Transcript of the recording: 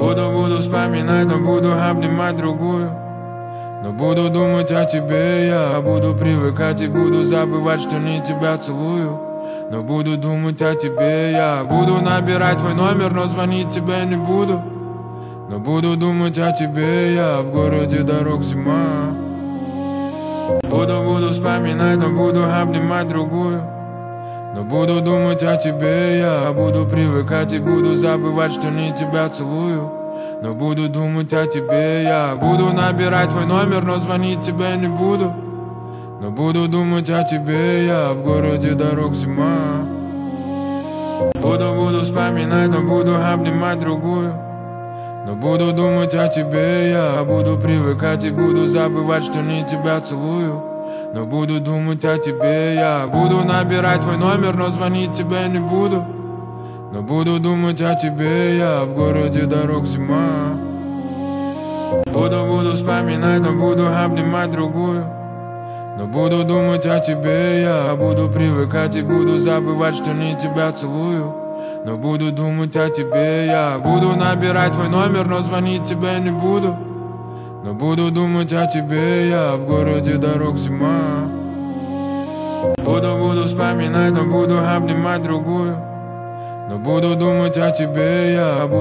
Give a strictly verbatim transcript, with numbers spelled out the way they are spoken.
Буду, буду вспоминать, но буду обнимать другую. Но буду думать о тебе, я буду привыкать и буду забывать, что не тебя целую. Но буду думать о тебе, я буду набирать твой номер, но звонить тебе не буду. Но буду думать о тебе, я в городе дорог зима. Буду, буду вспоминать, но буду обнимать другую. Но буду думать о тебе, я буду привыкать и буду забывать, что не тебя целую. Но буду думать о тебе, я буду набирать твой номер, но звонить тебе не буду. Но буду думать о тебе, я в городе дорог зима. Буду, буду вспоминать, но буду обнимать другую. Но буду думать о тебе, я буду привыкать и буду забывать, что не тебя целую. Но буду думать о тебе, я буду набирать твой номер, но звонить тебе не буду. Но буду думать о тебе, я в городе дорог зима. Буду, буду вспоминать, но буду обнимать другую. Но буду думать о тебе, я буду привыкать и буду забывать, что не тебя целую. Но буду думать о тебе, я буду набирать твой номер, но звонить тебе не буду. Но буду думать о тебе, я в городе дорог зима. Буду, буду вспоминать, но буду обнимать другую. Но буду думать о тебе, я буду